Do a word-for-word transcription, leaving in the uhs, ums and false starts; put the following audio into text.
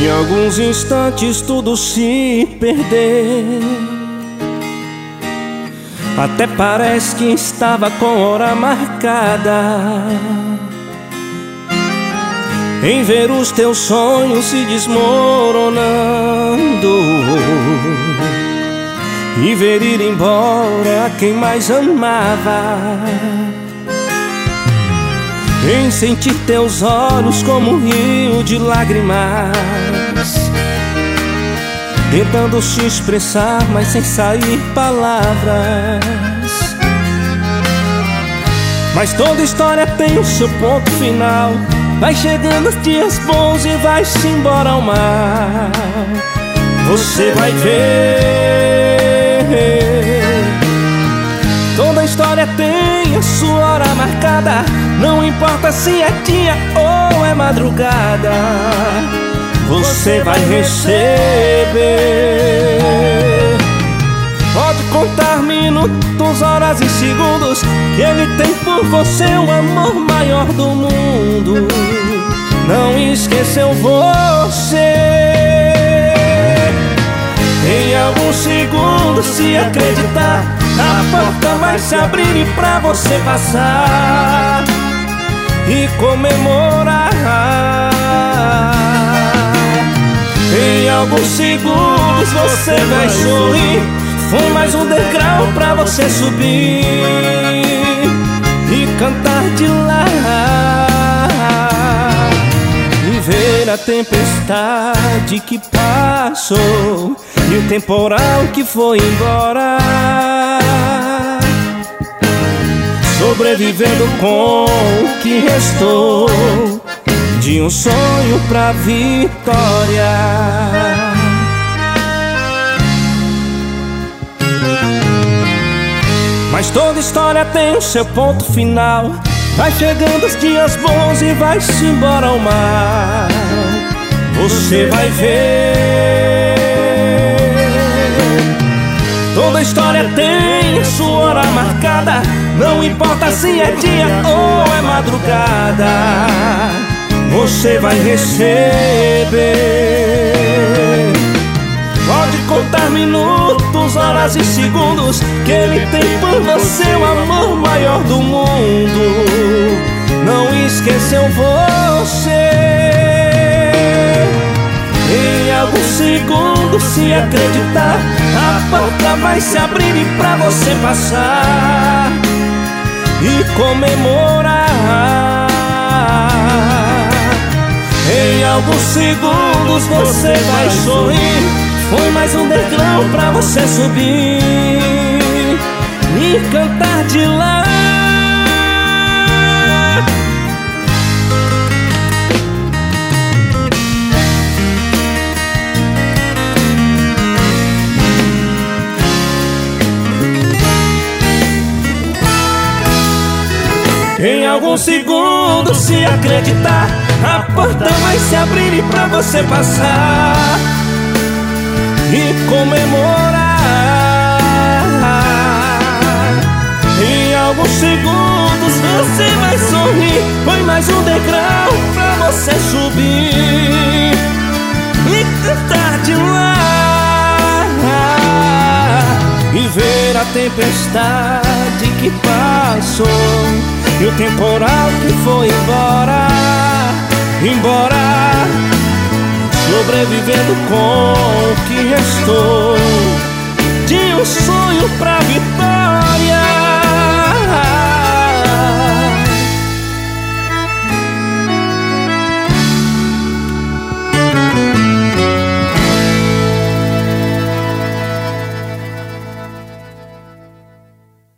Em alguns instantes tudo se perdeu. Até parece que estava com hora marcada em ver os teus sonhos se desmoronando e ver ir embora quem mais amava, em sentir teus olhos como um rio de lágrimas, tentando se expressar, mas sem sair palavras. Mas toda história tem o seu ponto final. Vai chegando os dias bons e vai-se embora o mal. Você vai ver, toda história tem a sua hora marcada. Não importa se é dia ou é madrugada, você vai receber. Pode contar minutos, horas e segundos, que ele tem por você o amor maior do mundo. Não esqueceu você. Em alguns segundos, se acreditar, a porta vai se abrir e pra você passar e comemorar. Em alguns segundos você vai sorrir. Foi mais um degrau pra você subir e cantar de lá e ver a tempestade que passou e o temporal que foi embora, sobrevivendo com o que restou de um sonho pra vitória. Mas toda história tem o seu ponto final. Vai chegando os dias bons e vai-se embora o mal. Você vai ver, toda história tem a sua hora marcada. Não importa se é dia ou é madrugada, você vai receber. Pode contar minutos, horas e segundos, que ele tem por você o amor maior do mundo. Não esqueceu você. Em alguns segundos, se acreditar, a porta vai se abrir e pra você passar e comemorar. Em alguns segundos você vai sorrir. Foi mais um degrau pra você subir e cantar de lá. Em alguns segundos, se acreditar, a porta vai se abrir e pra você passar e comemorar. Em alguns segundos você vai sorrir. Foi mais um degrau pra você subir e cantar de lá e ver a tempestade que passou e o temporal que foi embora, embora, sobrevivendo com o que restou